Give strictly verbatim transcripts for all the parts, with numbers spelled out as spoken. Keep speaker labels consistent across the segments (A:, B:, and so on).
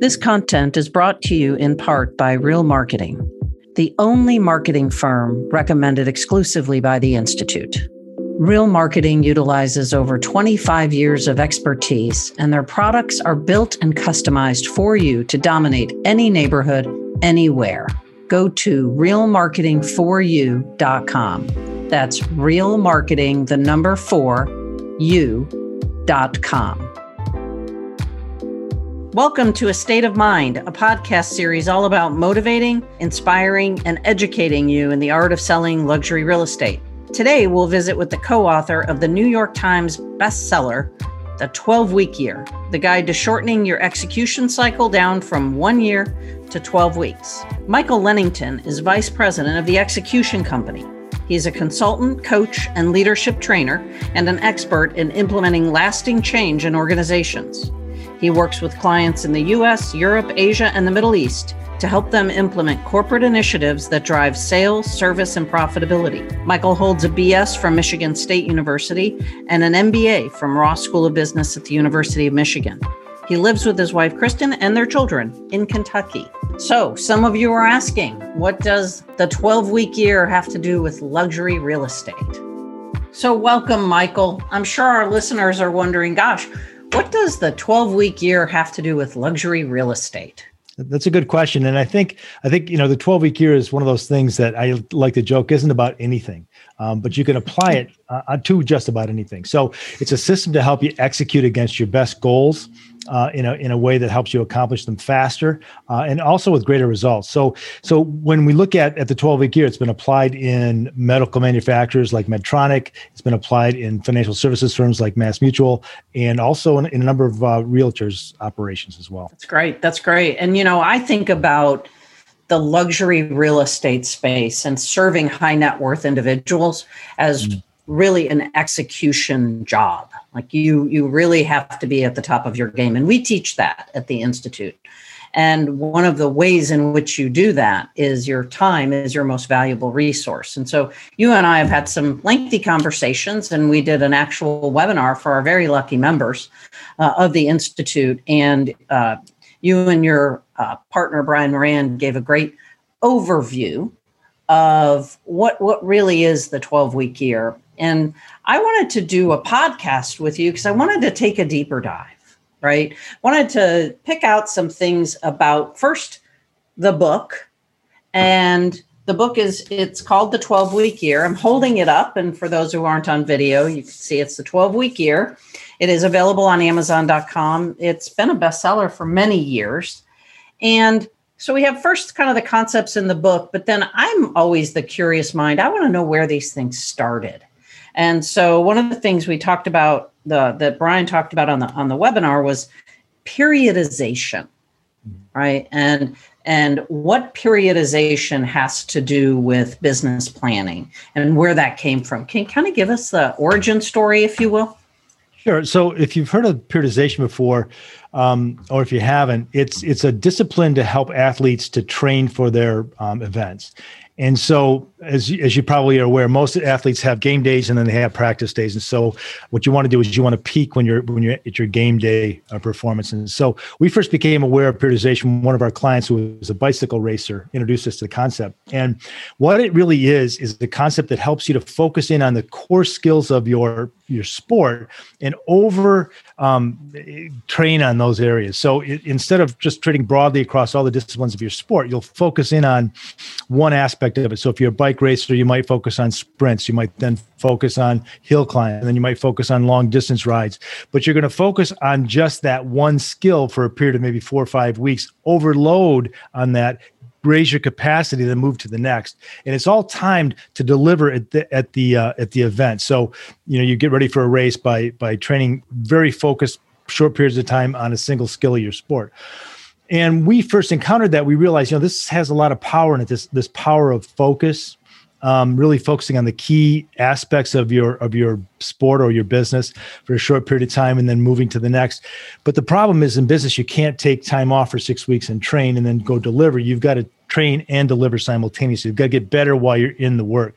A: This content is brought to you in part by Real Marketing, the only marketing firm recommended exclusively by the Institute. Real Marketing utilizes over twenty-five years of expertise, and their products are built and customized for you to dominate any neighborhood, anywhere. Go to real marketing for you dot com. That's real marketing, the number four, you dot com. Welcome to A State of Mind, a podcast series all about motivating, inspiring, and educating you in the art of selling luxury real estate. Today, we'll visit with the co-author of the New York Times bestseller, The twelve-Week Year, the guide to shortening your execution cycle down from one year to twelve weeks. Michael Lennington is vice president of the Execution Company. He's a consultant, coach, and leadership trainer, and an expert in implementing lasting change in organizations. He works with clients in the U S, Europe, Asia, and the Middle East to help them implement corporate initiatives that drive sales, service, and profitability. Michael holds a B S from Michigan State University and an M B A from Ross School of Business at the University of Michigan. He lives with his wife, Kristen, and their children in Kentucky. So some of you are asking, what does the twelve-week year have to do with luxury real estate? So welcome, Michael. I'm sure our listeners are wondering, gosh, what does the twelve-week year have to do with luxury real estate?
B: That's a good question. And I think, I think, you know, the twelve-week year is one of those things that I like to joke isn't about anything, um, but you can apply it uh, to just about anything. So it's a system to help you execute against your best goals uh, in a in a way that helps you accomplish them faster uh, and also with greater results. So so when we look at, at the twelve-week year, it's been applied in medical manufacturers like Medtronic. It's been applied in financial services firms like MassMutual, and also in, in a number of uh, realtors operations as well.
A: That's great. That's great. And, you know, I think about the luxury real estate space and serving high net worth individuals as mm. really an execution job. Like you, you really have to be at the top of your game. And we teach that at the Institute. And one of the ways in which you do that is your time is your most valuable resource. And so you and I have had some lengthy conversations, and we did an actual webinar for our very lucky members uh, of the Institute. And uh, you and your uh, partner, Brian Moran, gave a great overview of what, what really is the twelve-week year. And I wanted to do a podcast with you because I wanted to take a deeper dive, right? Wanted to pick out some things about, first, the book. And the book is, it's called The twelve-Week Year. I'm holding it up. And for those who aren't on video, you can see it's The twelve-Week Year. It is available on amazon dot com. It's been a bestseller for many years. And so we have first kind of the concepts in the book, but then I'm always the curious mind. I want to know where these things started. And so one of the things we talked about, the that Brian talked about on the on the webinar was periodization, right? And and what periodization has to do with business planning and where that came from. Can you kind of give us the origin story, if you will?
B: Sure. So if you've heard of periodization before, um, or if you haven't, it's it's a discipline to help athletes to train for their um, events. And so, as you, as you probably are aware, most athletes have game days and then they have practice days. And so, what you want to do is you want to peak when you're when you're at your game day uh, performance. And so, we first became aware of periodization. One of our clients, who was a bicycle racer, introduced us to the concept. And what it really is is the concept that helps you to focus in on the core skills of your your sport and over um, train on those areas. So it, instead of just training broadly across all the disciplines of your sport, you'll focus in on one aspect of it. So if you're a bike racer, you might focus on sprints. You might then focus on hill climb, and then you might focus on long distance rides. But you're going to focus on just that one skill for a period of maybe four or five weeks, overload on that, raise your capacity, then move to the next. And it's all timed to deliver at the at the uh, at the event. So, you know, you get ready for a race by by training very focused, short periods of time on a single skill of your sport. And we first encountered that, we realized, you know, this has a lot of power in it, this this power of focus, um, really focusing on the key aspects of your of your sport or your business for a short period of time and then moving to the next. But the problem is, in business, you can't take time off for six weeks and train and then go deliver. You've got to train and deliver simultaneously. You've got to get better while you're in the work.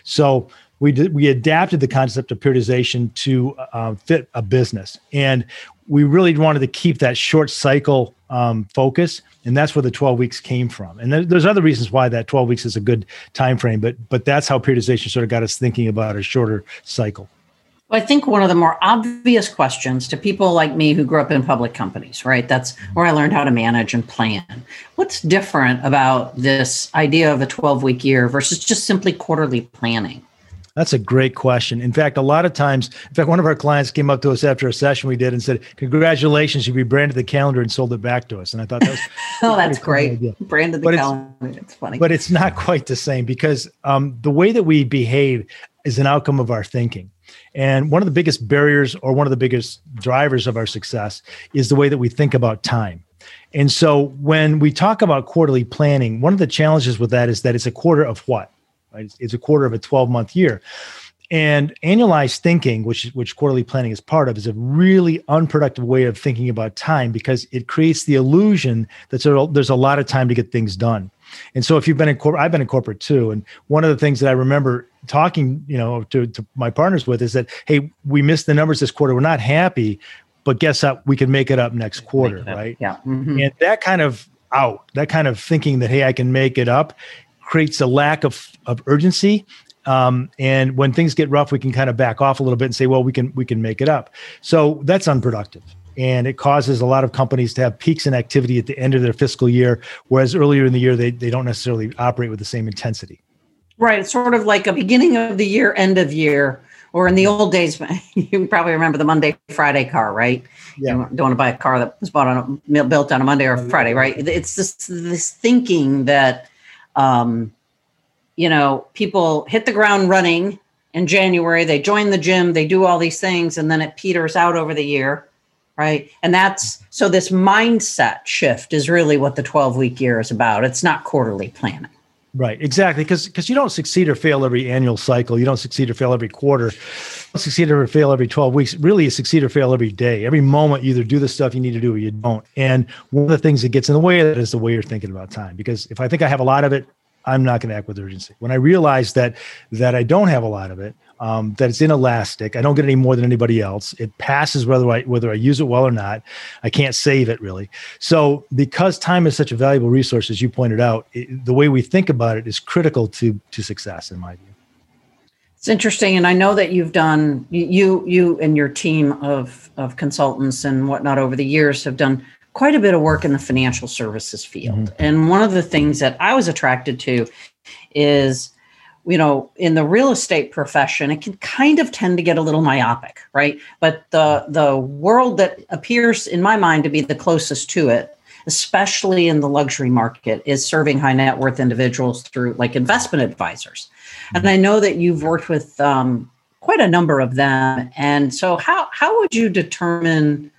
B: So we did, we adapted the concept of periodization to uh, fit a business. And we really wanted to keep that short cycle um, focus, and that's where the twelve weeks came from. And there, there's other reasons why that twelve weeks is a good time frame, but but that's how periodization sort of got us thinking about a shorter cycle.
A: Well, I think one of the more obvious questions to people like me who grew up in public companies, right? That's where I learned how to manage and plan. What's different about this idea of a twelve-week year versus just simply quarterly planning?
B: That's a great question. In fact, a lot of times, in fact, one of our clients came up to us after a session we did and said, congratulations, you rebranded the calendar and sold it back to us. And I thought that was
A: oh, that's great. Idea. Branded the but calendar. It's, it's funny.
B: But it's not quite the same because um, the way that we behave is an outcome of our thinking. And one of the biggest barriers or one of the biggest drivers of our success is the way that we think about time. And so when we talk about quarterly planning, one of the challenges with that is that it's a quarter of what? Right? It's a quarter of a twelve-month year. And annualized thinking, which, which quarterly planning is part of, is a really unproductive way of thinking about time because it creates the illusion that there's a lot of time to get things done. And so if you've been in corporate, I've been in corporate too. And one of the things that I remember talking, you know, to, to my partners with is that, hey, we missed the numbers this quarter. We're not happy, but guess what? We can make it up next quarter, right?
A: Yeah. Mm-hmm.
B: And that kind of out, that kind of thinking that, hey, I can make it up creates a lack of, of urgency. Um, and when things get rough, we can kind of back off a little bit and say, well, we can, we can make it up. So that's unproductive. And it causes a lot of companies to have peaks in activity at the end of their fiscal year, whereas earlier in the year, they, they don't necessarily operate with the same intensity.
A: Right. It's sort of like a beginning of the year, end of year, or in the old days, you probably remember the Monday, Friday car, right? Yeah. You don't want to buy a car that was bought on a, built on a Monday or a Friday, right? It's this, this thinking that, um, you know, people hit the ground running in January, they join the gym, they do all these things, and then it peters out over the year. Right. And that's so this mindset shift is really what the twelve-week year is about. It's not quarterly planning.
B: Right. Exactly. Because because you don't succeed or fail every annual cycle. You don't succeed or fail every quarter. You don't succeed or fail every twelve weeks. Really, you succeed or fail every day. Every moment, you either do the stuff you need to do or you don't. And one of the things that gets in the way of that is the way you're thinking about time. Because if I think I have a lot of it, I'm not going to act with urgency. When I realize that that I don't have a lot of it, um, that it's inelastic, I don't get any more than anybody else. It passes whether I whether I use it well or not. I can't save it really. So because time is such a valuable resource, as you pointed out, it, the way we think about it is critical to to success, in my view.
A: It's interesting, and I know that you've done you you and your team of of consultants and whatnot over the years have done quite a bit of work in the financial services field. Mm-hmm. And one of the things that I was attracted to is, you know, in the real estate profession, it can kind of tend to get a little myopic, right? But the the world that appears in my mind to be the closest to it, especially in the luxury market, is serving high net worth individuals through like investment advisors. Mm-hmm. And I know that you've worked with um, quite a number of them. And so how how would you determine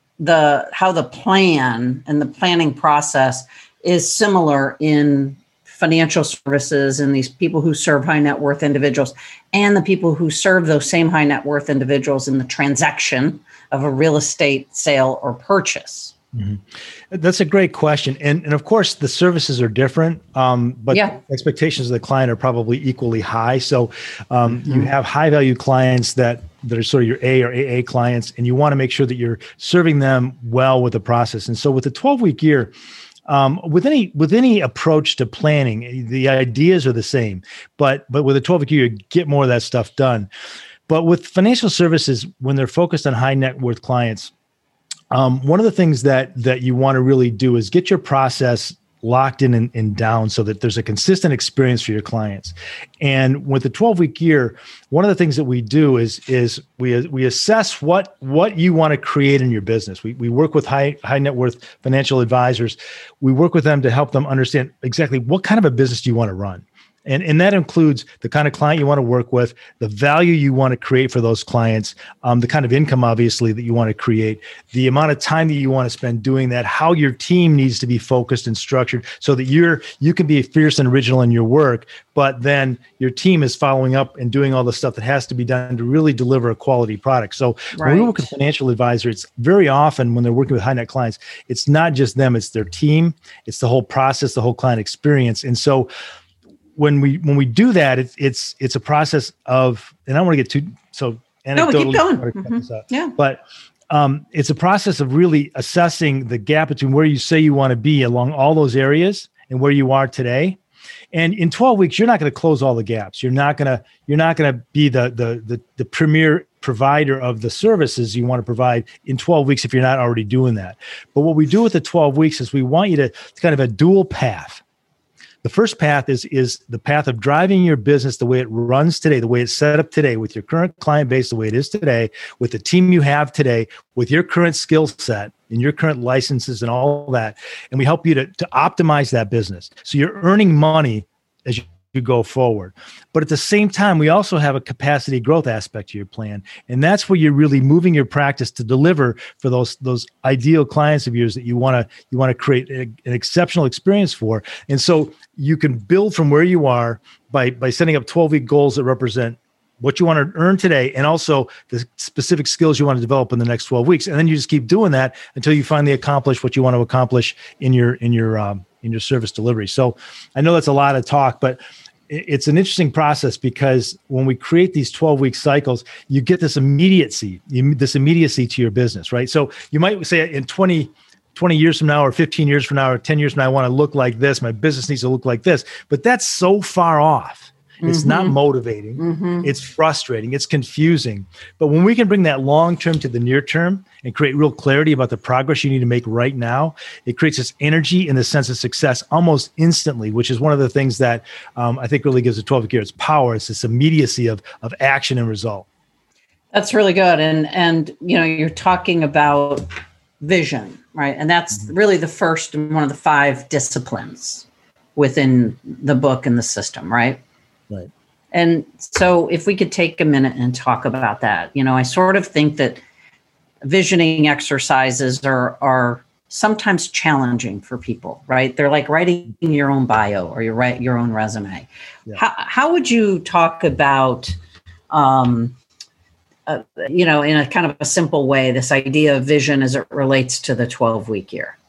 A: the how the plan and the planning process is similar in financial services and these people who serve high net worth individuals and the people who serve those same high net worth individuals in the transaction of a real estate sale or purchase?
B: Mm-hmm. That's a great question. And, and of course, the services are different, um, but yeah. expectations of the client are probably equally high. So um, mm-hmm. you have high value clients that, that are sort of your A or A A clients, and you want to make sure that you're serving them well with the process. And so with the twelve-week year, Um, with any with any approach to planning, the ideas are the same, but but with a twelve-week year, you get more of that stuff done. But with financial services, when they're focused on high net worth clients, um, one of the things that that you want to really do is get your process locked in and, and down so that there's a consistent experience for your clients. And with the twelve-week year, one of the things that we do is is we we assess what what you want to create in your business. We we work with high high net worth financial advisors. We work with them to help them understand exactly what kind of a business do you want to run. And, and that includes the kind of client you want to work with, the value you want to create for those clients, um, the kind of income, obviously, that you want to create, the amount of time that you want to spend doing that, how your team needs to be focused and structured so that you're you can be fierce and original in your work, but then your team is following up and doing all the stuff that has to be done to really deliver a quality product. So right. when we work with financial advisors, it's very often when they're working with high net clients, it's not just them, it's their team, it's the whole process, the whole client experience. And so When we when we do that, it's it's it's a process of, and I don't want to get too so anecdotally.
A: No, we keep going. Mm-hmm. Yeah.
B: But um, it's a process of really assessing the gap between where you say you want to be along all those areas and where you are today. And in twelve weeks, you're not going to close all the gaps. You're not going to you're not going to be the, the the the premier provider of the services you want to provide in twelve weeks if you're not already doing that. But what we do with the twelve weeks is we want you to, to kind of a dual path. The first path is, is the path of driving your business the way it runs today, the way it's set up today, with your current client base, the way it is today, with the team you have today, with your current skill set and your current licenses and all that. And we help you to, to optimize that business. So you're earning money as you you go forward. But at the same time, we also have a capacity growth aspect to your plan. And that's where you're really moving your practice to deliver for those, those ideal clients of yours that you want to, you want to create a, an exceptional experience for. And so you can build from where you are by, by setting up twelve week goals that represent what you want to earn today, and also the specific skills you want to develop in the next twelve weeks. And then you just keep doing that until you finally accomplish what you want to accomplish in your, in your, um, in your service delivery. So I know that's a lot of talk, but it's an interesting process, because when we create these twelve week cycles, you get this immediacy, this immediacy to your business, right? So you might say in twenty, twenty years from now, or fifteen years from now, or ten years from now, I want to look like this. My business needs to look like this, but that's so far off. It's mm-hmm. not motivating. Mm-hmm. It's frustrating. It's confusing. But when we can bring that long term to the near term and create real clarity about the progress you need to make right now, it creates this energy and the sense of success almost instantly, which is one of the things that um, I think really gives the twelve week year its power. It's this immediacy of, of action and result.
A: That's really good. And, and, you know, you're talking about vision, right? And that's mm-hmm. really the first and one of the five disciplines within the book and the system, right?
B: Right.
A: And so if we could take a minute and talk about that, you know, I sort of think that visioning exercises are, are sometimes challenging for people, right? They're like writing your own bio or your write your own resume. Yeah. How, how would you talk about, um, uh, you know, in a kind of a simple way, this idea of vision as it relates to the twelve week year?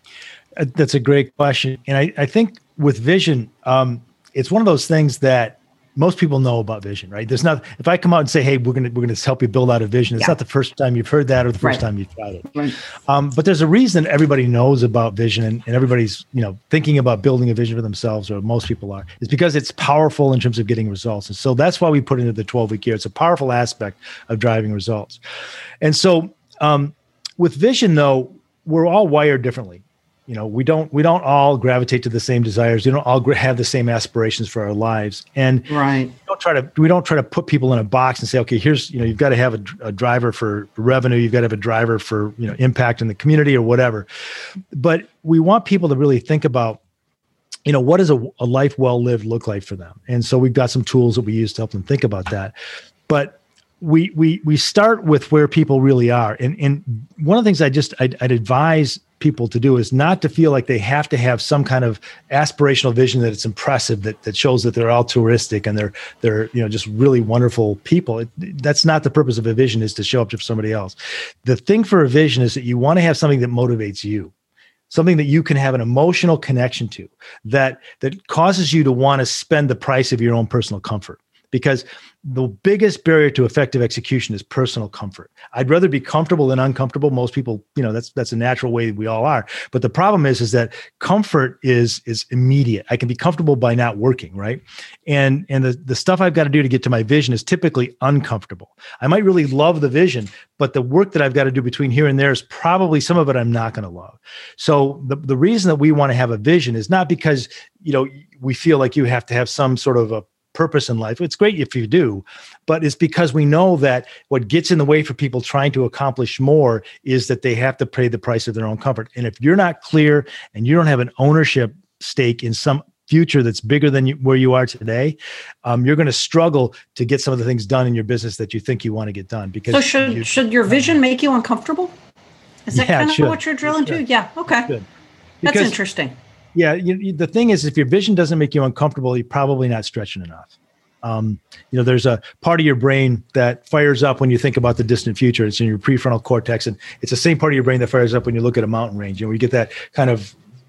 B: Uh, that's a great question. And I, I think with vision, um, it's one of those things that most people know about vision, right? There's not, if I come out and say, hey, we're going to, we're going to help you build out a vision. It's yeah. not the first time you've heard that or the first right. time you've tried it. Right. Um, but there's a reason everybody knows about vision, and, and everybody's, you know, thinking about building a vision for themselves, or most people are, is because it's powerful in terms of getting results. And so that's why we put it into the twelve week year. It's a powerful aspect of driving results. And so um, with vision though, we're all wired differently. You know, we don't we don't all gravitate to the same desires. We don't all have the same aspirations for our lives, and
A: right.
B: we don't try to we don't try to put people in a box and say, okay, here's, you know, you've got to have a, a driver for revenue, you've got to have a driver for, you know, impact in the community or whatever. But we want people to really think about, you know, what does a, a life well lived look like for them? And so we've got some tools that we use to help them think about that. But we we we start with where people really are, and and one of the things I just I'd, I'd advise people to do is not to feel like they have to have some kind of aspirational vision that it's impressive, that that shows that they're altruistic and they're they're you know just really wonderful people. It, that's not the purpose of a vision, is to show up to somebody else. The thing for a vision is that you want to have something that motivates you, something that you can have an emotional connection to, that that causes you to want to spend the price of your own personal comfort. Because the biggest barrier to effective execution is personal comfort. I'd rather be comfortable than uncomfortable. Most people, you know, that's that's a natural way we all are. But the problem is, is that comfort is is immediate. I can be comfortable by not working, right? And and the, the stuff I've got to do to get to my vision is typically uncomfortable. I might really love the vision, but the work that I've got to do between here and there is probably some of it I'm not going to love. So the, the reason that we want to have a vision is not because, you know, we feel like you have to have some sort of a purpose in life. It's great if you do, but it's because we know that what gets in the way for people trying to accomplish more is that they have to pay the price of their own comfort. And if you're not clear and you don't have an ownership stake in some future that's bigger than you, where you are today, um, you're going to struggle to get some of the things done in your business that you think you want to get done. Because
A: so should you, should your vision make you uncomfortable? Is that
B: yeah,
A: kind of
B: should.
A: what you're drilling to? Yeah. Okay.
B: Because,
A: that's interesting.
B: Yeah, you, you, the thing is, if your vision doesn't make you uncomfortable, you're probably not stretching enough. Um, you know, there's a part of your brain that fires up when you think about the distant future. It's in your prefrontal cortex, and it's the same part of your brain that fires up when you look at a mountain range. You know, you get that kind of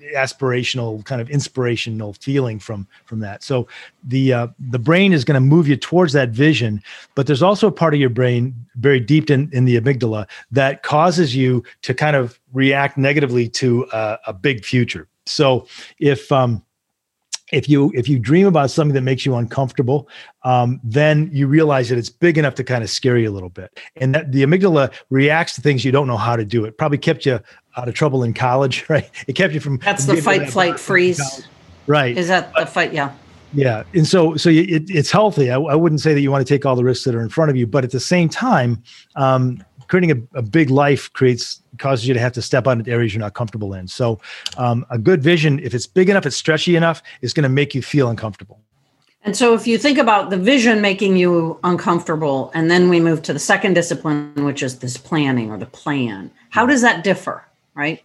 B: aspirational kind of inspirational feeling from from that. So the uh, the brain is going to move you towards that vision, but there's also a part of your brain very deep in, in the amygdala that causes you to kind of react negatively to uh, a big future. So if um, If you if you dream about something that makes you uncomfortable, um, then you realize that it's big enough to kind of scare you a little bit, and that the amygdala reacts to things you don't know how to do. It probably kept you out of trouble in college, right? It kept you from.
A: That's the fight, flight, freeze.
B: Right.
A: Is that the fight? Yeah.
B: Yeah, and so so it, it's healthy. I, I wouldn't say that you want to take all the risks that are in front of you, but at the same time, um, creating a, a big life creates causes you to have to step on areas you're not comfortable in. So um, a good vision, if it's big enough, it's stretchy enough, is going to make you feel uncomfortable.
A: And so if you think about the vision making you uncomfortable, and then we move to the second discipline, which is this planning or the plan, how does that differ, right?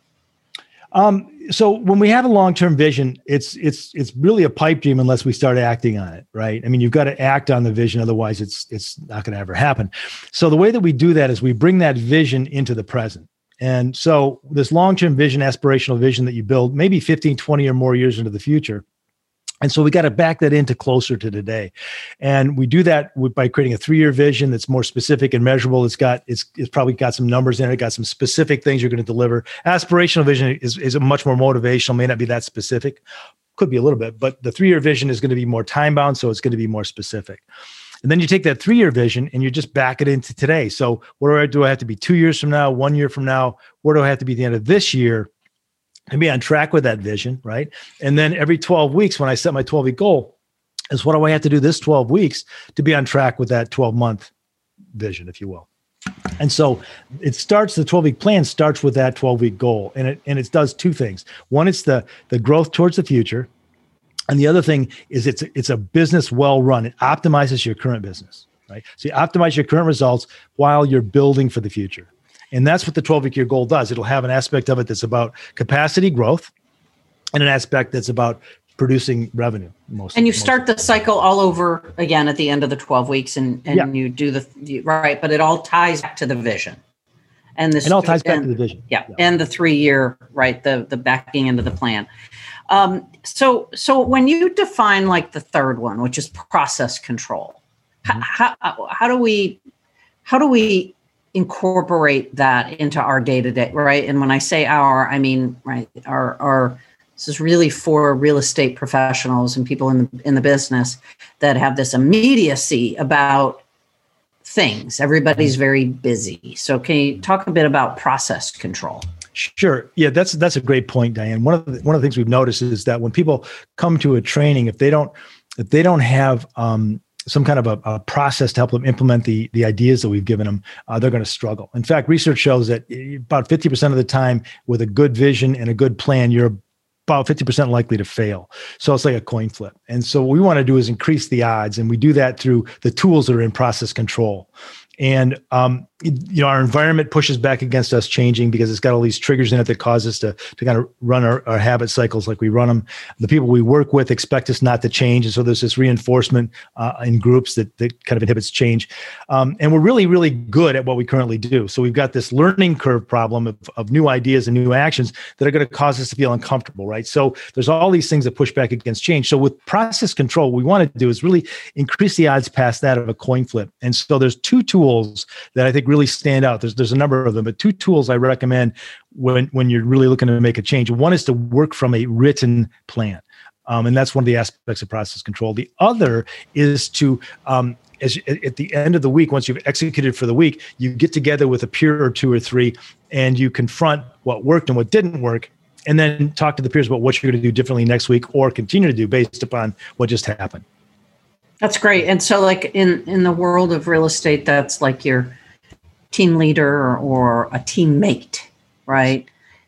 B: Um, so when we have a long-term vision, it's it's it's really a pipe dream unless we start acting on it, right? I mean, you've got to act on the vision, otherwise it's it's not going to ever happen. So the way that we do that is we bring that vision into the present. And so this long-term vision, aspirational vision that you build, maybe fifteen, twenty or more years into the future. And so we got to back that into closer to today. And we do that with, by creating a three-year vision that's more specific and measurable. It's got, it's, it's probably got some numbers in it, got some specific things you're going to deliver. Aspirational vision is, is a much more motivational, may not be that specific, could be a little bit, but the three-year vision is going to be more time-bound, so it's going to be more specific. And then you take that three-year vision and you just back it into today. So where do I, do I have to be two years from now, one year from now? Where do I have to be at the end of this year to be on track with that vision, right? And then every twelve weeks, when I set my twelve-week goal, is what do I have to do this twelve weeks to be on track with that twelve-month vision, if you will. And so it starts, the twelve-week plan starts with that twelve-week goal. And it and it does two things. One, it's the, the growth towards the future. And the other thing is it's, it's a business well run. It optimizes your current business, right? So you optimize your current results while you're building for the future. And that's what the twelve-week year goal does. It'll have an aspect of it that's about capacity growth and an aspect that's about producing revenue. Most,
A: and you
B: most
A: start the cycle all over again at the end of the twelve weeks and, and yeah. you do the, you, right, but it all ties back to the vision. And this
B: it all ties back
A: and,
B: to the vision.
A: Yeah, yeah. And the three-year, right, the, the backing into the plan. Um, so, so when you define like the third one, which is process control, mm-hmm. how, how, how do we, how do we incorporate that into our day-to-day, right? And when I say our, I mean, right, our, our, this is really for real estate professionals and people in the, in the business that have this immediacy about things. Everybody's very busy. So can you talk a bit about process control?
B: Sure. Yeah, that's that's a great point, Diane. One of the, one of the things we've noticed is that when people come to a training, if they don't if they don't have um, some kind of a, a process to help them implement the the ideas that we've given them, uh, they're going to struggle. In fact, research shows that about fifty percent of the time, with a good vision and a good plan, you're about fifty percent likely to fail. So it's like a coin flip. And so what we want to do is increase the odds, and we do that through the tools that are in process control. And, um, you know, our environment pushes back against us changing because it's got all these triggers in it that cause us to, to kind of run our, our habit cycles like we run them. The people we work with expect us not to change. And so there's this reinforcement uh, in groups that, that kind of inhibits change. Um, and we're really, really good at what we currently do. So we've got this learning curve problem of, of new ideas and new actions that are going to cause us to feel uncomfortable, right? So there's all these things that push back against change. So with process control, what we want to do is really increase the odds past that of a coin flip. And so there's two tools that I think really stand out. There's there's a number of them, but two tools I recommend when when you're really looking to make a change. One is to work from a written plan, um, and that's one of the aspects of process control. The other is to um, as at the end of the week, once you've executed for the week, you get together with a peer or two or three, and you confront what worked and what didn't work, and then talk to the peers about what you're going to do differently next week or continue to do based upon what just happened.
A: That's great. And so like in, in the world of real estate, that's like your team leader or a teammate, right?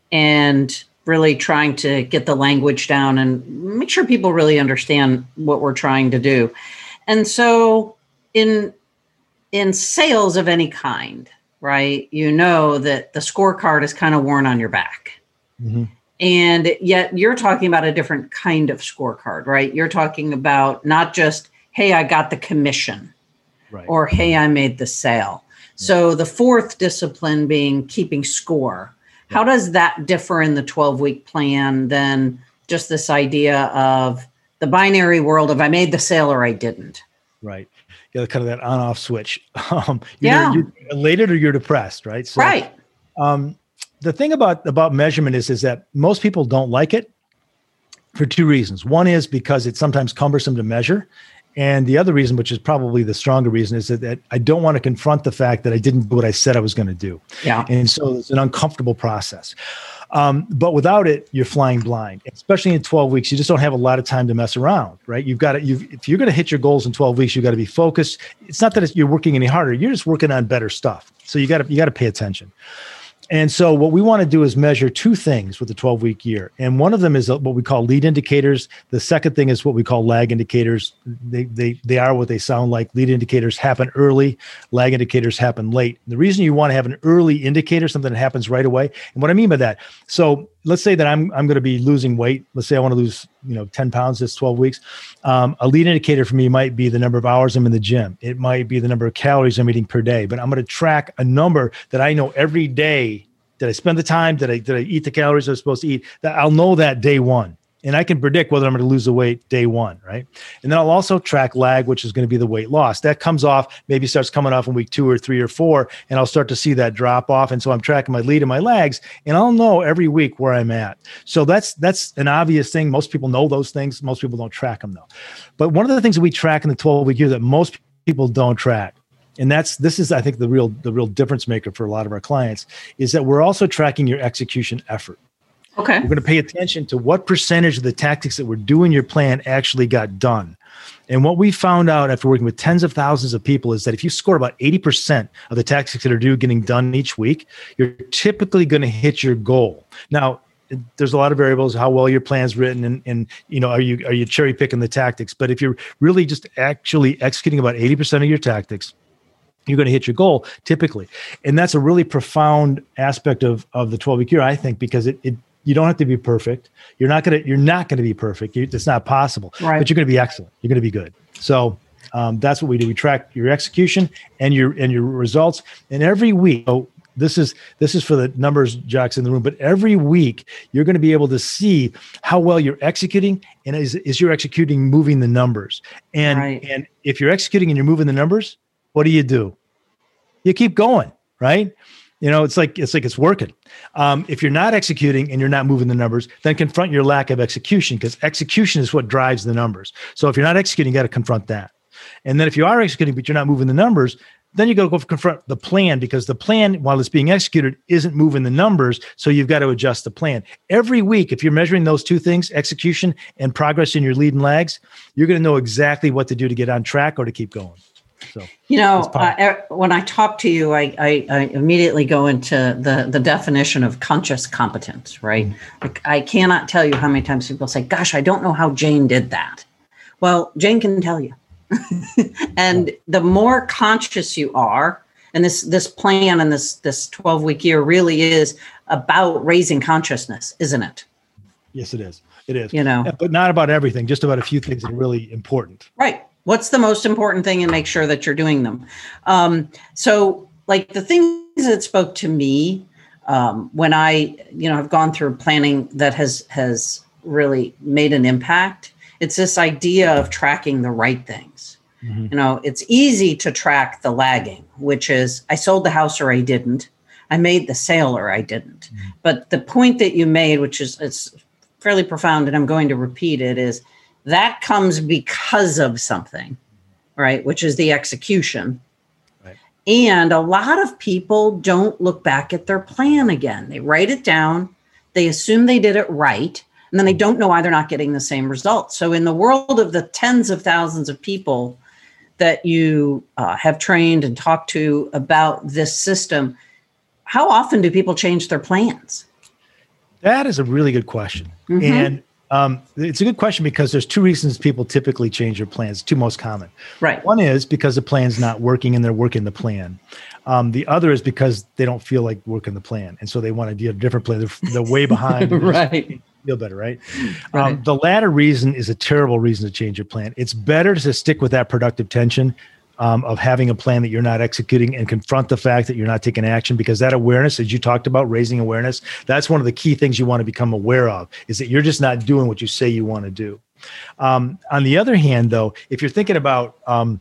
A: And really trying to get the language down and make sure people really understand what we're trying to do. And so in, in sales of any kind, right, you know that the scorecard is kind of worn on your back. Mm-hmm. And yet you're talking about a different kind of scorecard, right? You're talking about not just, hey, I got the commission, right, or hey, I made the sale. Yeah. So the fourth discipline being keeping score. How does that differ in the twelve-week plan than just this idea of the binary world of I made the sale or I didn't?
B: Right. Yeah, kind of that on-off switch. Um,
A: yeah.
B: You're elated or you're depressed, right?
A: So, right.
B: Um, the thing about, about measurement is, is that most people don't like it for two reasons. One is because it's sometimes cumbersome to measure. And the other reason, which is probably the stronger reason, is that, that I don't want to confront the fact that I didn't do what I said I was going to do.
A: Yeah.
B: And so it's an uncomfortable process. Um, but without it, you're flying blind, especially in twelve weeks. You just don't have a lot of time to mess around, right? You've got to, you've, if you're going to hit your goals in twelve weeks, you've got to be focused. It's not that it's, you're working any harder. You're just working on better stuff. So you got to, you got to pay attention. And so what we want to do is measure two things with the twelve week year. And one of them is what we call lead indicators. The second thing is what we call lag indicators. They, they, they are what they sound like. Lead indicators happen early. Lag indicators happen late. The reason you want to have an early indicator, something that happens right away. And what I mean by that, so let's say that I'm, I'm going to be losing weight. Let's say I want to lose, you know, ten pounds this twelve weeks. Um, a lead indicator for me might be the number of hours I'm in the gym. It might be the number of calories I'm eating per day, but I'm going to track a number that I know every day. Did I spend the time? Did I, did I eat the calories I was supposed to eat? That I'll know that day one. And I can predict whether I'm going to lose the weight day one, right? And then I'll also track lag, which is going to be the weight loss. That comes off, maybe starts coming off in week two or three or four, and I'll start to see that drop off. And so I'm tracking my lead and my lags, and I'll know every week where I'm at. So that's that's an obvious thing. Most people know those things. Most people don't track them though. But one of the things that we track in the twelve-week year that most people don't track, and that's this is, I think, the real the real difference maker for a lot of our clients, is that we're also tracking your execution effort.
A: Okay.
B: We're going to pay attention to what percentage of the tactics that we're doing your plan actually got done. And what we found out after working with tens of thousands of people is that if you score about eighty percent of the tactics that are due getting done each week, you're typically going to hit your goal. Now, there's a lot of variables, how well your plan's written, and, and you know, are you are you cherry picking the tactics? But if you're really just actually executing about eighty percent of your tactics, you're going to hit your goal typically. And that's a really profound aspect of, of the twelve-week year, I think, because it, it you don't have to be perfect. You're not going to, you're not going to be perfect. You, it's not possible,
A: right.
B: But you're going to be excellent. You're going to be good. So um, that's what we do. We track your execution and your, and your results. And every week, so this is, this is for the numbers jocks in the room, but every week you're going to be able to see how well you're executing, and is, is you're executing moving the numbers. And,
A: right.
B: and if you're executing and you're moving the numbers, what do you do? You keep going, right? You know, it's like, it's like it's working. Um, if you're not executing and you're not moving the numbers, then confront your lack of execution, because execution is what drives the numbers. So if you're not executing, you got to confront that. And then if you are executing, but you're not moving the numbers, then you got to go confront the plan, because the plan, while it's being executed, isn't moving the numbers. So you've got to adjust the plan. Every week, if you're measuring those two things, execution and progress in your lead and lags, you're going to know exactly what to do to get on track or to keep going. So,
A: you know, uh, when I talk to you, I, I, I immediately go into the, the definition of conscious competence, right? Mm-hmm. Like, I cannot tell you how many times people say, gosh, I don't know how Jane did that. Well, Jane can tell you. And the more conscious you are, and this this plan and this this twelve-week year really is about raising consciousness, isn't it?
B: Yes, it is. It is.
A: You know,
B: but not about everything, just about a few things that are really important.
A: Right. What's the most important thing, and make sure that you're doing them. Um, so like the things that spoke to me um, when I, you know, have gone through planning that has, has really made an impact. It's this idea of tracking the right things. Mm-hmm. You know, it's easy to track the lagging, which is I sold the house or I didn't. I made the sale or I didn't. Mm-hmm. But the point that you made, which is it's fairly profound, and I'm going to repeat it, is that comes because of something, right? Which is the execution.
B: Right.
A: And a lot of people don't look back at their plan again. They write it down. They assume they did it right. And then they don't know why they're not getting the same results. So in the world of the tens of thousands of people that you uh, have trained and talked to about this system, how often do people change their plans?
B: That is a really good question. Mm-hmm. And Um, it's a good question because there's two reasons people typically change their plans, two most common.
A: Right.
B: One is because the plan's not working and they're working the plan. Um, the other is because they don't feel like working the plan. And so they want to do a different plan. They're, they're way behind.
A: Right.
B: Feel better, right?
A: Right.
B: Um, the latter reason is a terrible reason to change your plan. It's better to stick with that productive tension um, of having a plan that you're not executing, and confront the fact that you're not taking action, because that awareness, as you talked about, raising awareness, that's one of the key things you want to become aware of, is that you're just not doing what you say you want to do. Um, on the other hand, though, if you're thinking about, um,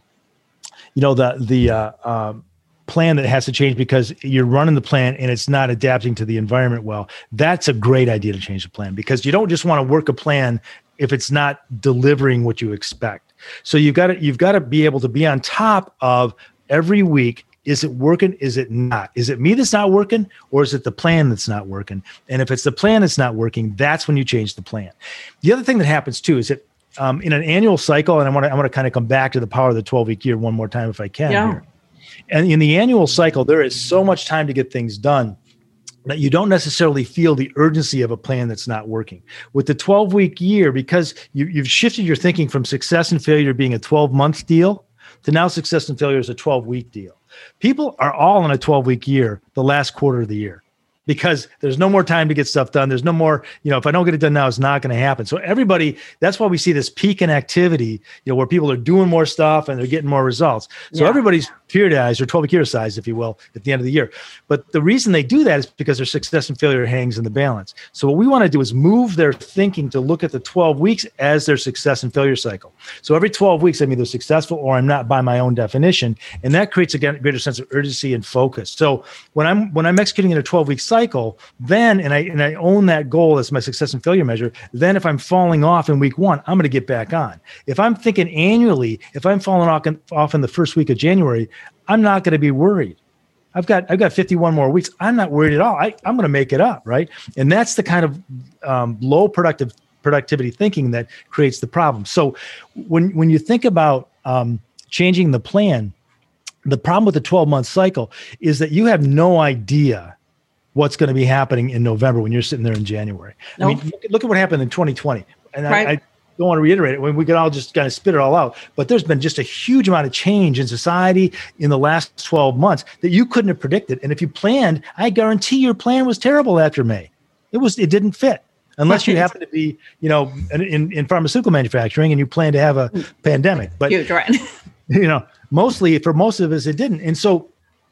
B: you know, the, the, uh, um, plan that has to change because you're running the plan and it's not adapting to the environment well, that's a great idea to change the plan, because you don't just want to work a plan if it's not delivering what you expect. So you've got to, you've got to be able to be on top of every week. Is it working? Is it not? Is it me that's not working, or is it the plan that's not working? And if it's the plan that's not working, that's when you change the plan. The other thing that happens too is that um, in an annual cycle, and I want to I want to kind of come back to the power of the twelve week year one more time if I can.
A: Yeah.
B: Here. And in the annual cycle, there is so much time to get things done that you don't necessarily feel the urgency of a plan that's not working. With the twelve week year, because you, you've shifted your thinking from success and failure being a twelve month deal to now success and failure is a twelve week deal. People are all in a twelve week year, the last quarter of the year, because there's no more time to get stuff done. There's no more, you know, if I don't get it done now, it's not going to happen. So everybody, that's why we see this peak in activity, you know, where people are doing more stuff and they're getting more results. So yeah. Everybody's periodized, or twelve week year size, if you will, at the end of the year. But the reason they do that is because their success and failure hangs in the balance. So what we want to do is move their thinking to look at the twelve weeks as their success and failure cycle. So every twelve weeks, I'm either successful or I'm not by my own definition. And that creates a greater sense of urgency and focus. So when I'm, when I'm executing in a twelve week cycle, then, and I, and I own that goal as my success and failure measure, then if I'm falling off in week one, I'm going to get back on. If I'm thinking annually, if I'm falling off in, off in the first week of January, I'm not going to be worried. I've got I've got fifty-one more weeks. I'm not worried at all. I, I'm going to make it up, right? And that's the kind of um, low productive productivity thinking that creates the problem. So when when you think about um, changing the plan, the problem with the twelve month cycle is that you have no idea what's going to be happening in November when you're sitting there in January. Nope. I mean, look, look at what happened in twenty twenty. And right. I, I don't want to reiterate it when we could all just kind of spit it all out, but there's been just a huge amount of change in society in the last twelve months that you couldn't have predicted. And if you planned, I guarantee your plan was terrible after May. It was, it didn't fit unless you happen to be, you know, in, in pharmaceutical manufacturing and you plan to have a pandemic, but
A: huge, right.
B: you know, mostly for most of us, it didn't. And so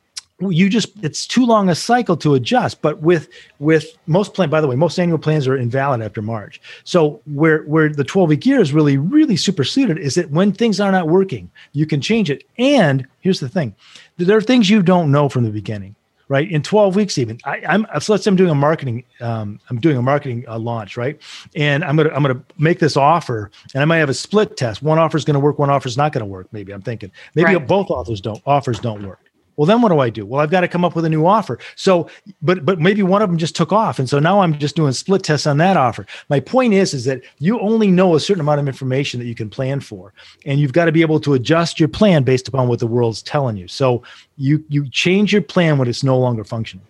B: you just, it's too long a cycle to adjust. But with, with most plan, by the way, most annual plans are invalid after March. So where, where the twelve week year is really, really superseded is that when things are not working, you can change it. And here's the thing, there are things you don't know from the beginning, right? In twelve weeks, even I, I'm, so let's say I'm doing a marketing, um, I'm doing a marketing uh, launch, right? And I'm going to, I'm going to make this offer and I might have a split test. One offer is going to work. One offer is not going to work. Maybe I'm thinking maybe right. both offers don't offers don't work. Well, then what do I do? Well, I've got to come up with a new offer. So, but but maybe one of them just took off. And so now I'm just doing split tests on that offer. My point is, is that you only know a certain amount of information that you can plan for. And you've got to be able to adjust your plan based upon what the world's telling you. So you you change your plan when it's no longer functioning.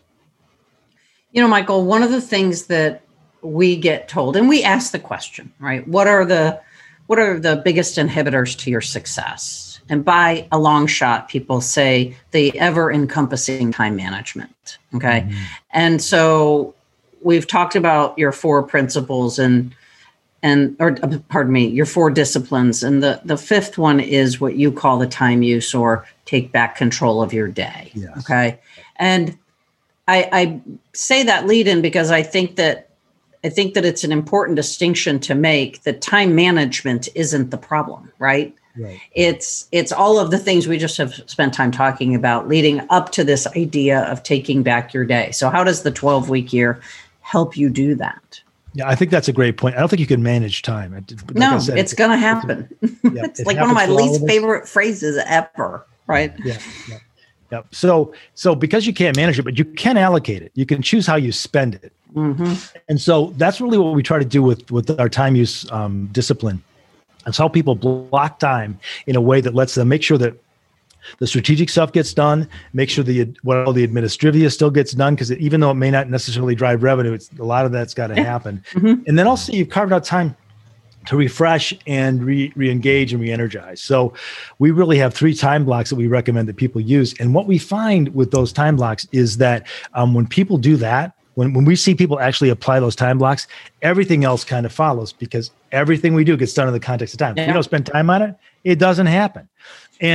A: You know, Michael, one of the things that we get told, and we ask the question, right? What are the what are the biggest inhibitors to your success? And by a long shot, people say the ever-encompassing time management, okay? Mm-hmm. And so we've talked about your four principles and, and or pardon me, your four disciplines. And the, the fifth one is what you call the time use or take back control of your day, yes. Okay? And I, I say that lead in because I think that I think that it's an important distinction to make that time management isn't the problem, right? Right. It's it's all of the things we just have spent time talking about leading up to this idea of taking back your day. So how does the twelve week year help you do that?
B: Yeah, I think that's a great point. I don't think you can manage time. Like
A: no,
B: said,
A: it's, it's going to happen. It's, yeah, it's it like one of my least favorite phrases ever, right?
B: Yeah, yeah, yeah. So so because you can't manage it, but you can allocate it. You can choose how you spend it. Mm-hmm. And so that's really what we try to do with, with our time use um, discipline. It's how people block time in a way that lets them make sure that the strategic stuff gets done, make sure the well the administrivia still gets done, because even though it may not necessarily drive revenue, it's a lot of that's got to happen. Mm-hmm. And then also you've carved out time to refresh and re, re-engage and re-energize. So we really have three time blocks that we recommend that people use. And what we find with those time blocks is that um, when people do that, When when we see people actually apply those time blocks, everything else kind of follows, because everything we do gets done in the context of time. Yeah. If we don't spend time on it, it doesn't happen. And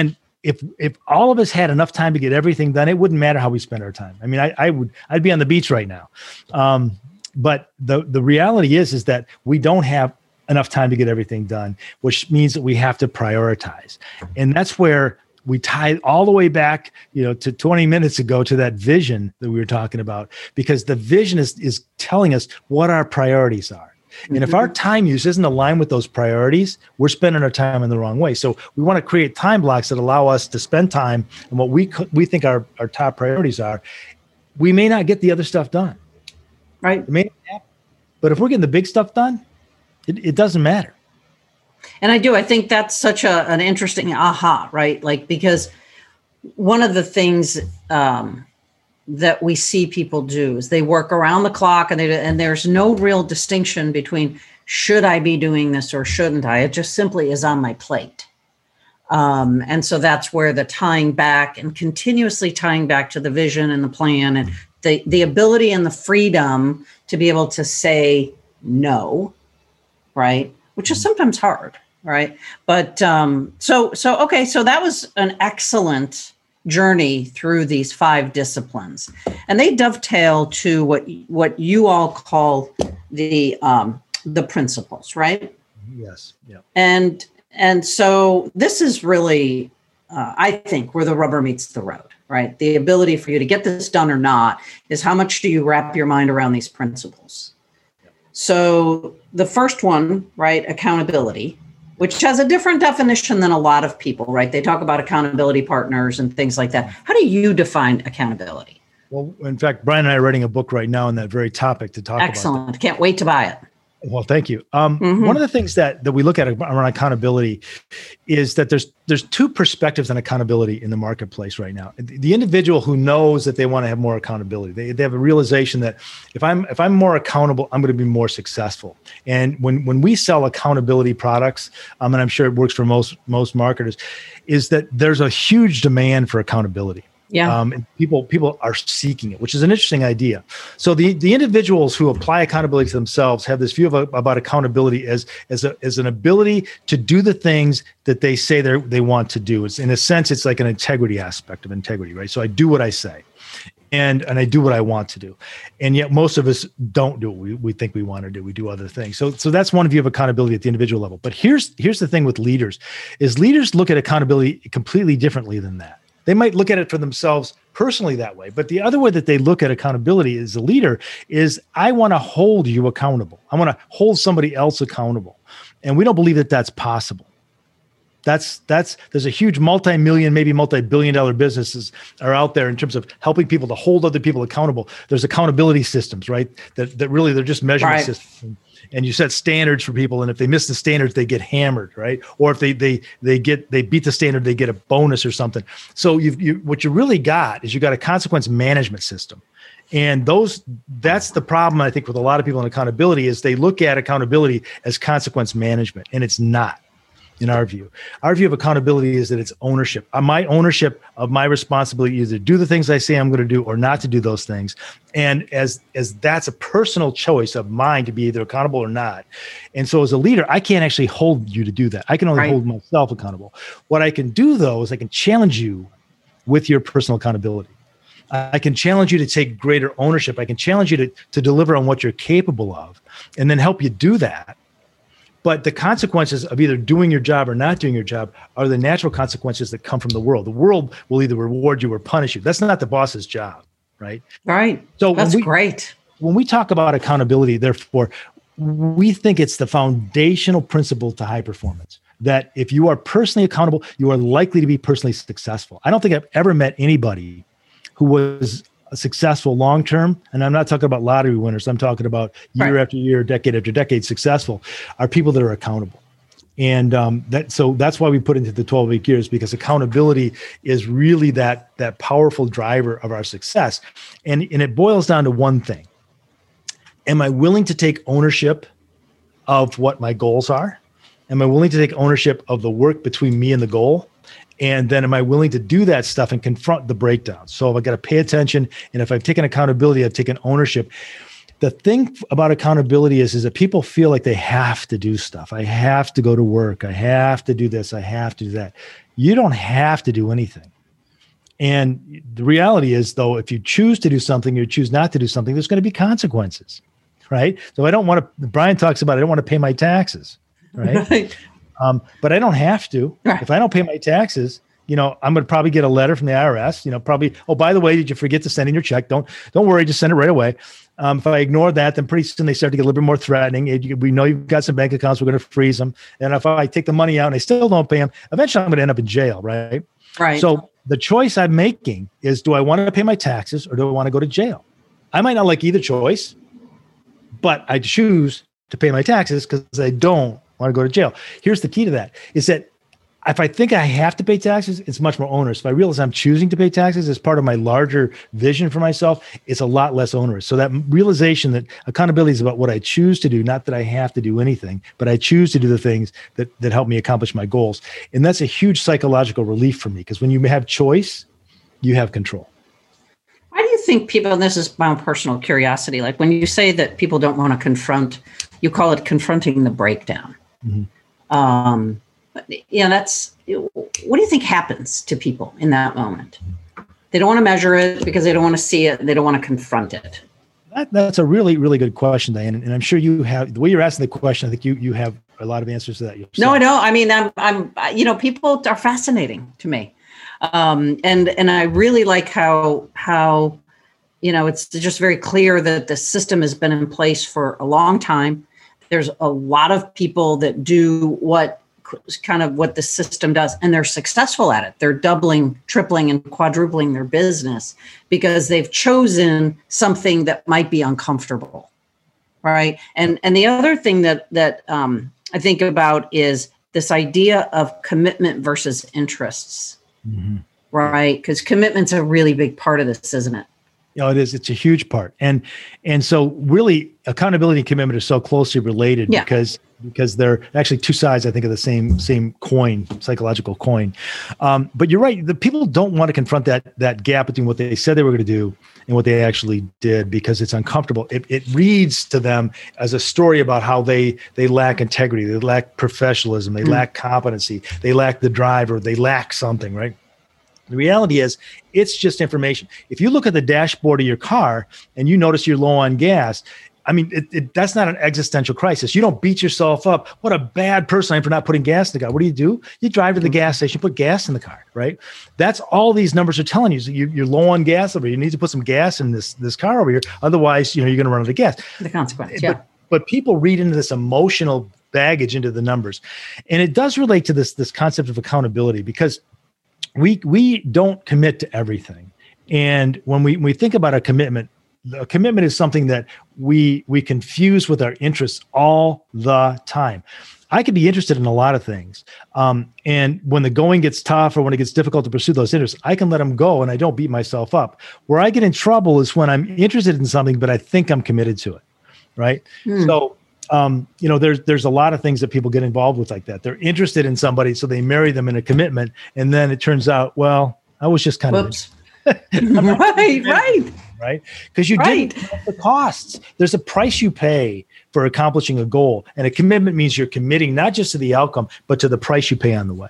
B: if if all of us had enough time to get everything done, it wouldn't matter how we spend our time. I mean, I, I would I'd be on the beach right now. Um, but the the reality is is that we don't have enough time to get everything done, which means that we have to prioritize. And that's where we tie all the way back, you know, to twenty minutes ago to that vision that we were talking about, because the vision is is telling us what our priorities are. And if our time use isn't aligned with those priorities, we're spending our time in the wrong way. So we want to create time blocks that allow us to spend time on what we we think our, our top priorities are. We may not get the other stuff done.
A: Right.
B: It may not happen. But if we're getting the big stuff done, it, it doesn't matter.
A: And I do. I think that's such a, an interesting aha, right? Like, because one of the things um, that we see people do is they work around the clock, and they and there's no real distinction between should I be doing this or shouldn't I? It just simply is on my plate. Um, and so that's where the tying back and continuously tying back to the vision and the plan and the, the ability and the freedom to be able to say no, right? Which is sometimes hard, right? But um, so, so, okay, so that was an excellent journey through these five disciplines. And they dovetail to what what you all call the um, the principles, right?
B: Yes. Yeah.
A: And and so this is really, uh, I think, where the rubber meets the road, right? The ability for you to get this done or not is how much do you wrap your mind around these principles? So the first one, right, accountability, which has a different definition than a lot of people, right? They talk about accountability partners and things like that. How do you define accountability?
B: Well, in fact, Brian and I are writing a book right now on that very topic to talk
A: Excellent.
B: about. Excellent.
A: Can't wait to buy it.
B: Well, thank you. Um,
A: Mm-hmm.
B: One of the things that that we look at around accountability is that there's there's two perspectives on accountability in the marketplace right now. The individual who knows that they want to have more accountability, they, they have a realization that if I'm if I'm more accountable, I'm going to be more successful. And when when we sell accountability products, um, and I'm sure it works for most most marketers, is that there's a huge demand for accountability.
A: Yeah.
B: Um, and people people are seeking it, which is an interesting idea. So the, the individuals who apply accountability to themselves have this view of a, about accountability as as a, as an ability to do the things that they say they they want to do. It's in a sense, it's like an integrity aspect of integrity, right? So I do what I say, and and I do what I want to do, and yet most of us don't do what we, we think we want to do. We do other things. So so that's one view of accountability at the individual level. But here's here's the thing with leaders, is leaders look at accountability completely differently than that. They might look at it for themselves personally that way. But the other way that they look at accountability as a leader is, I want to hold you accountable. I want to hold somebody else accountable. And we don't believe that that's possible. That's that's there's a huge multi-million, maybe multi-billion dollar businesses are out there in terms of helping people to hold other people accountable. There's accountability systems, right? That that really they're just measurement
A: right.
B: systems. And you set standards for people, and if they miss the standards, they get hammered, right? Or if they they they get they beat the standard, they get a bonus or something. So you've, you what you really got is you got a consequence management system, and those that's the problem I think with a lot of people in accountability is they look at accountability as consequence management, and it's not. In our view, our view of accountability is that it's ownership. Uh, my ownership of my responsibility is to do the things I say I'm going to do or not to do those things. And as as that's a personal choice of mine to be either accountable or not. And so as a leader, I can't actually hold you to do that. I can only
A: right.
B: hold myself accountable. What I can do, though, is I can challenge you with your personal accountability. I can challenge you to take greater ownership. I can challenge you to, to deliver on what you're capable of and then help you do that. But the consequences of either doing your job or not doing your job are the natural consequences that come from the world. The world will either reward you or punish you. That's not the boss's job, right?
A: Right.
B: So
A: that's
B: when we,
A: great.
B: When we talk about accountability, therefore, we think it's the foundational principle to high performance. That if you are personally accountable, you are likely to be personally successful. I don't think I've ever met anybody who was successful long-term, and I'm not talking about lottery winners, I'm talking about year
A: right.
B: after year, decade after decade successful, are people that are accountable. And um, that so that's why we put into the twelve-week years, because accountability is really that, that powerful driver of our success. And, and it boils down to one thing. Am I willing to take ownership of what my goals are? Am I willing to take ownership of the work between me and the goal? And then am I willing to do that stuff and confront the breakdowns? So if I got to pay attention, and if I've taken accountability, I've taken ownership. The thing about accountability is, is that people feel like they have to do stuff. I have to go to work. I have to do this. I have to do that. You don't have to do anything. And the reality is, though, if you choose to do something or you choose not to do something, there's going to be consequences, right? So I don't want to, Brian talks about, I don't want to pay my taxes, right? right. Um, but I don't have to. Right. If I don't pay my taxes, you know, I'm going to probably get a letter from the I R S, you know, probably, oh, by the way, did you forget to send in your check? Don't, don't worry, just send it right away. Um, if I ignore that, then pretty soon they start to get a little bit more threatening. It, we know you've got some bank accounts, we're going to freeze them. And if I take the money out and I still don't pay them, eventually I'm going to end up in jail, right?
A: Right.
B: So the choice I'm making is, do I want to pay my taxes or do I want to go to jail? I might not like either choice, but I choose to pay my taxes because I don't want to go to jail. Here's the key to that, is that if I think I have to pay taxes, it's much more onerous. If I realize I'm choosing to pay taxes as part of my larger vision for myself, it's a lot less onerous. So that realization that accountability is about what I choose to do, not that I have to do anything, but I choose to do the things that, that help me accomplish my goals. And that's a huge psychological relief for me, because when you have choice, you have control.
A: Why do you think people, and this is my own personal curiosity, like when you say that people don't want to confront, you call it confronting the breakdown. Mm-hmm. Um, Yeah, that's, what do you think happens to people in that moment? They don't want to measure it because they don't want to see it. They don't want to confront it.
B: That, that's a really, really good question, Diane. And I'm sure you have, the way you're asking the question, I think you you have a lot of answers to that yourself.
A: No, I don't. I mean, I'm, I'm, you know, people are fascinating to me. Um, and, and I really like how, how, you know, it's just very clear that the system has been in place for a long time. There's a lot of people that do what kind of what the system does, and they're successful at it. They're doubling, tripling, and quadrupling their business because they've chosen something that might be uncomfortable, right? And and the other thing that that um, I think about is this idea of commitment versus interests, mm-hmm. right? Because commitment's a really big part of this, isn't it?
B: You know, it is. It's a huge part, and and so really, accountability and commitment are so closely related yeah. because because they're actually two sides, I think, of the same same coin, psychological coin. Um, but you're right; the people don't want to confront that that gap between what they said they were going to do and what they actually did because it's uncomfortable. It it reads to them as a story about how they they lack integrity, they lack professionalism, they mm. lack competency, they lack the drive, or they lack something, right? The reality is, it's just information. If you look at the dashboard of your car and you notice you're low on gas, I mean, it, it, that's not an existential crisis. You don't beat yourself up. What a bad person I am for not putting gas in the car. What do you do? You drive to the gas station, put gas in the car, right? That's all these numbers are telling you. So you you're low on gas over here. You need to put some gas in this, this car over here. Otherwise, you know, you're going to run out of gas.
A: The consequence, yeah.
B: But, but people read into this emotional baggage into the numbers. And it does relate to this, this concept of accountability, because We we don't commit to everything, and when we, we think about a commitment, a commitment is something that we we confuse with our interests all the time. I could be interested in a lot of things, um, and when the going gets tough or when it gets difficult to pursue those interests, I can let them go and I don't beat myself up. Where I get in trouble is when I'm interested in something, but I think I'm committed to it, right? Mm. So. Um, you know, there's there's a lot of things that people get involved with like that. They're interested in somebody, so they marry them in a commitment, and then it turns out, well, I was just kind
A: Whoops. of right, right,
B: right, because you right. didn't know the costs. There's a price you pay for accomplishing a goal, and a commitment means you're committing not just to the outcome, but to the price you pay on the way.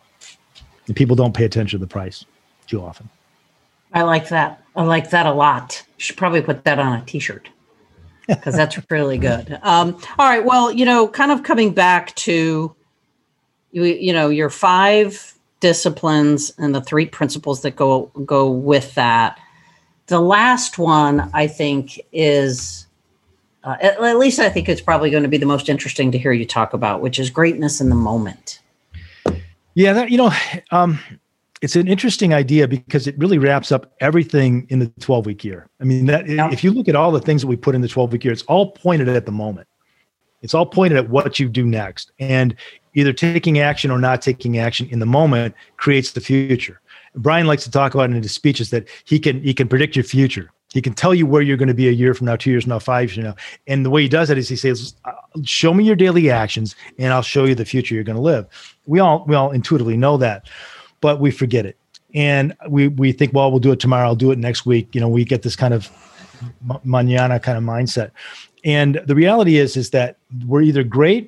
B: And people don't pay attention to the price too often.
A: I like that. I like that a lot. You should probably put that on a T-shirt. Because that's really good. Um, all right. Well, you know, kind of coming back to, you, you know, your five disciplines and the three principles that go go with that. The last one, I think, is, uh, at, at least I think it's probably going to be the most interesting to hear you talk about, which is greatness in the moment.
B: Yeah, that, you know, um, it's an interesting idea because it really wraps up everything in the twelve-week year. I mean, that yeah. if you look at all the things that we put in the twelve-week year, it's all pointed at the moment. It's all pointed at what you do next. And either taking action or not taking action in the moment creates the future. Brian likes to talk about in his speeches that he can he can predict your future. He can tell you where you're going to be a year from now, two years from now, five years from now. And the way he does it is he says, show me your daily actions and I'll show you the future you're going to live. We all we all intuitively know that. But we forget it. And we we think, well, we'll do it tomorrow. I'll do it next week. You know, we get this kind of mañana kind of mindset. And the reality is, is that we're either great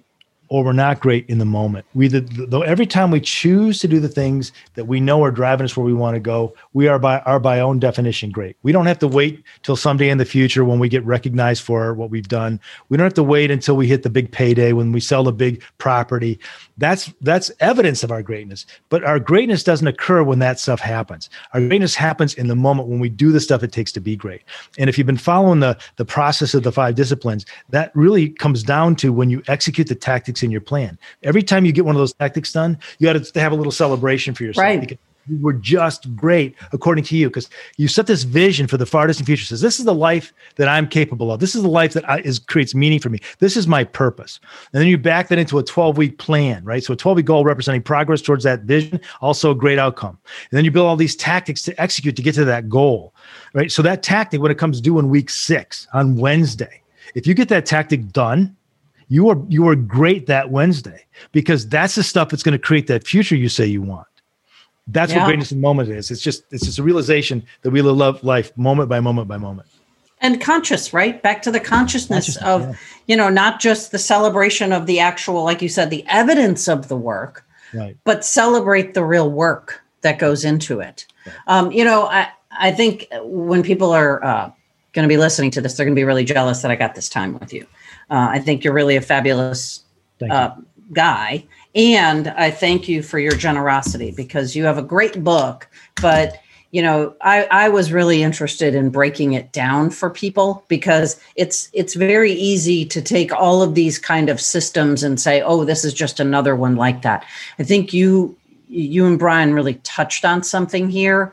B: or we're not great in the moment. We, the, the, every time we choose to do the things that we know are driving us where we want to go, we are by our by own definition great. We don't have to wait till someday in the future when we get recognized for what we've done. We don't have to wait until we hit the big payday when we sell the big property. That's that's evidence of our greatness. But our greatness doesn't occur when that stuff happens. Our greatness happens in the moment when we do the stuff it takes to be great. And if you've been following the, the process of the five disciplines, that really comes down to when you execute the tactics in your plan. Every time you get one of those tactics done, you got to have a little celebration for yourself.
A: Right.
B: Because you were just great according to you, because you set this vision for the far distant future. Says, this is the life that I'm capable of. This is the life that I, is creates meaning for me. This is my purpose. And then you back that into a twelve-week plan, right? So a twelve-week goal representing progress towards that vision, also a great outcome. And then you build all these tactics to execute to get to that goal, right? So that tactic, when it comes due in week six on Wednesday, if you get that tactic done, you are you are great that Wednesday, because that's the stuff that's going to create that future you say you want. That's yeah. what greatness in the moment is. It's just it's just a realization that we live life moment by moment by moment.
A: And conscious, right? Back to the consciousness, consciousness of, yeah. you know, not just the celebration of the actual, like you said, the evidence of the work, right, but celebrate the real work that goes into it. Right. Um, you know, I, I think when people are uh, going to be listening to this, they're going to be really jealous that I got this time with you. Uh, I think you're really a fabulous uh, guy. And I thank you for your generosity, because you have a great book, but you know, I, I was really interested in breaking it down for people, because it's it's very easy to take all of these kind of systems and say, oh, this is just another one like that. I think you you and Brian really touched on something here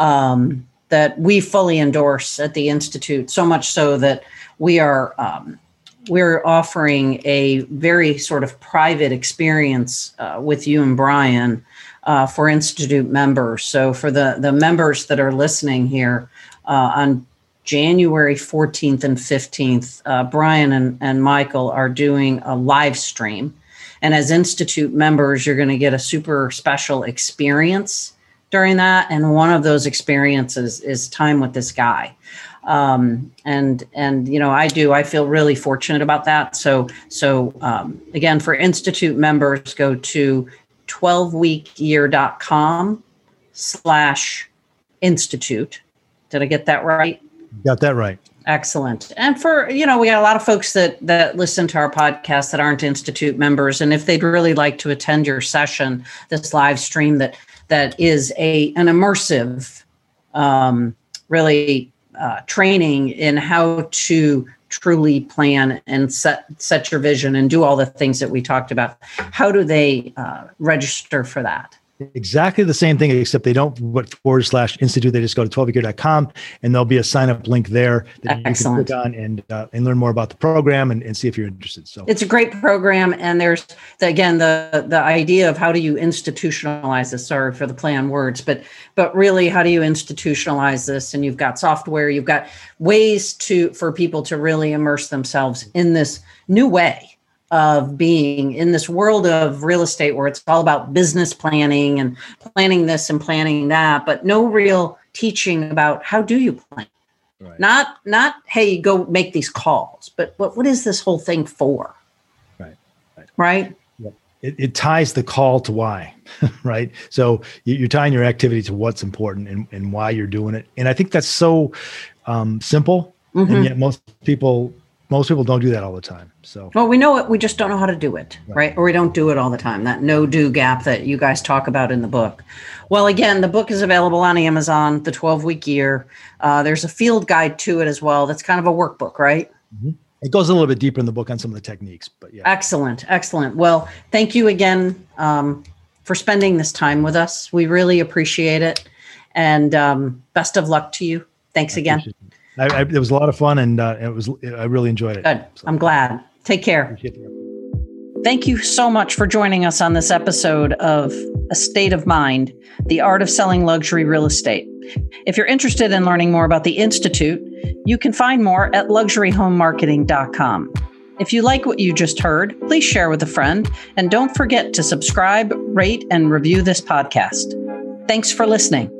A: um, that we fully endorse at the Institute, so much so that we are um, we're offering a very sort of private experience uh, with you and Brian uh, for Institute members. So for the, the members that are listening here uh, on January fourteenth and fifteenth, uh, Brian and, and Michael are doing a live stream. And as Institute members, you're going to get a super special experience during that. And one of those experiences is time with this guy. Um, and, and, you know, I do, I feel really fortunate about that. So, so, um, again, for Institute members, go to twelve week year dot com slash institute. Did I get that right?
B: Got that right.
A: Excellent. And for, you know, we got a lot of folks that, that listen to our podcast that aren't Institute members. And if they'd really like to attend your session, this live stream that, that is a, an immersive, um, really, Uh, training in how to truly plan and set set your vision and do all the things that we talked about. How do they uh, register for that?
B: Exactly the same thing, except they don't what forward slash institute. They just go to twelve week year dot com, and there'll be a sign up link there that
A: Excellent.
B: you can click on and uh, and learn more about the program and, and see if you're interested. So
A: it's a great program, and there's the, again the the idea of how do you institutionalize this. Sorry for the play on words, but but really, how do you institutionalize this? And you've got software, you've got ways to for people to really immerse themselves in this new way of being in this world of real estate, where it's all about business planning and planning this and planning that, but no real teaching about how do you plan. Right. Not, not, hey, go make these calls, but what, what is this whole thing for?
B: Right. Right.
A: Right.
B: Yep. It, it ties the call to why, right? So you're tying your activity to what's important and, and why you're doing it. And I think that's so um, simple. Mm-hmm. And yet most people Most people don't do that all the time. So,
A: well, we know it. We just don't know how to do it, right? right? Or we don't do it all the time. That no-do gap that you guys talk about in the book. Well, again, the book is available on Amazon, The twelve week year. Uh, there's a field guide to it as well. That's kind of a workbook, right?
B: Mm-hmm. It goes a little bit deeper in the book on some of the techniques, but yeah.
A: Excellent, excellent. Well, thank you again um, for spending this time with us. We really appreciate it, and um, best of luck to you. Thanks again.
B: I, I, it was a lot of fun, and uh, it was. I really enjoyed it.
A: Good. So, I'm glad. Take care. Thank you so much for joining us on this episode of A State of Mind, The Art of Selling Luxury Real Estate. If you're interested in learning more about the Institute, you can find more at luxury home marketing dot com. If you like what you just heard, please share with a friend, and don't forget to subscribe, rate, and review this podcast. Thanks for listening.